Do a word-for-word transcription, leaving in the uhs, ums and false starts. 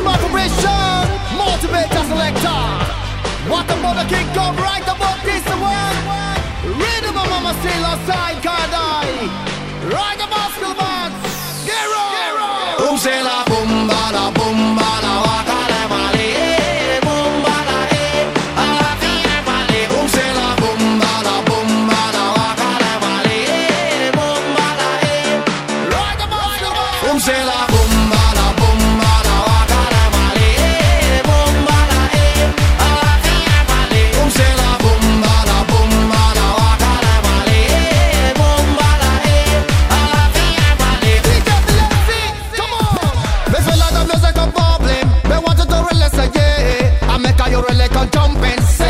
maximum vibration. Motivate a selector. What about the king come right about this one? Rhythm of mama still outside, can't I? Right about skill man. Get on. Boom say la boom ba la boom ba la waka le mali. Boom ba la eh. Ala fine mali. Boom say la boom ba la boom ba la waka le mali. Boom ba la eh. Right about skill man. Boom say la boom ba la boom ba la waka le mali. Boom ba la eh. Ala fine mali. Boom say la boom ba la boom ba la waka le mali. Boom ba la eh. Ala fine mali. D J Biletti, come on. Me feel like the music a bubbling. Me want you to release a yeah. I make a you really come jumping.